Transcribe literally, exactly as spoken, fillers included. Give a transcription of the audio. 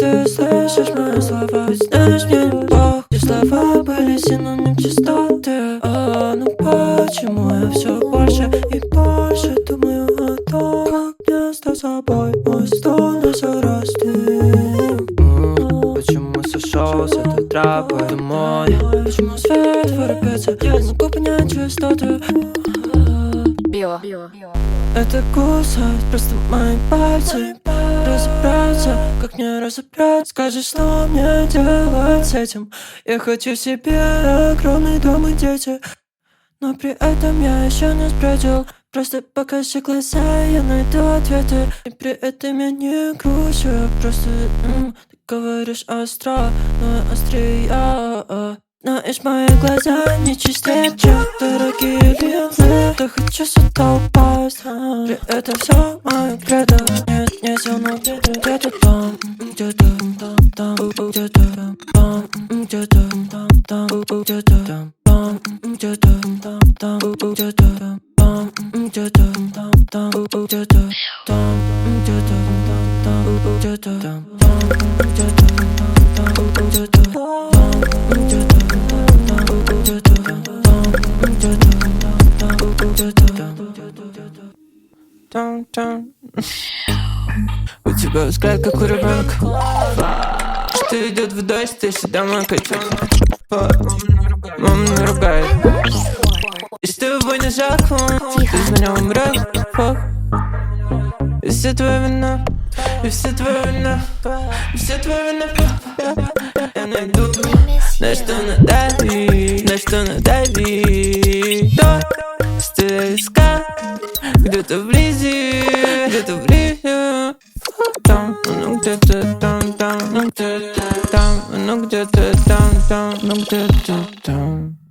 ты слышишь мои слова, ведь знаешь, мне не плохо. Эти слова были синоним чистоты. А ну почему я все больше и больше думаю о том, как мне стать собой, мой стон и все растет. Почему сошел с этой тропы домой? Почему свет вырубится? Я не могу понять частоты. Био. Это кусает просто мои пальцы. Разобраться, как мне разобраться? Скажи, что мне делать с этим? Я хочу себе огромный дом и дети, но при этом я еще не спрятал. Просто покажи глаза, я найду ответы. И при этом я не грущу, я просто м, ты говоришь остро, но я острее я. Знаешь, мои глаза не чистее, чем дорогие линзы. Я хочу сюда упасть, при этом все мое кредо. Нет, не сил, но где-то, где-то там, где-то там, там, где-то там, где-то там, там, где-то там, там, где-то там, там, где-то там, где-то там, там, где-то там, где-то там, где-то там, где-то где-то у тебя взгляд, как у ребенка, что идет в дождь, ты всегда мой котенок. Мама наругает, и с тобой не жалко, ты за него умрешь. И все твоя вина, и все твоя вина, и все твоя вина. Я найду, на что надавить, на что надавить. То, что я искал, где-то вблизи, где-то вблизи. Там, ну где-то там, там, ну где-то там, ну где-то там, там, ну где-то там.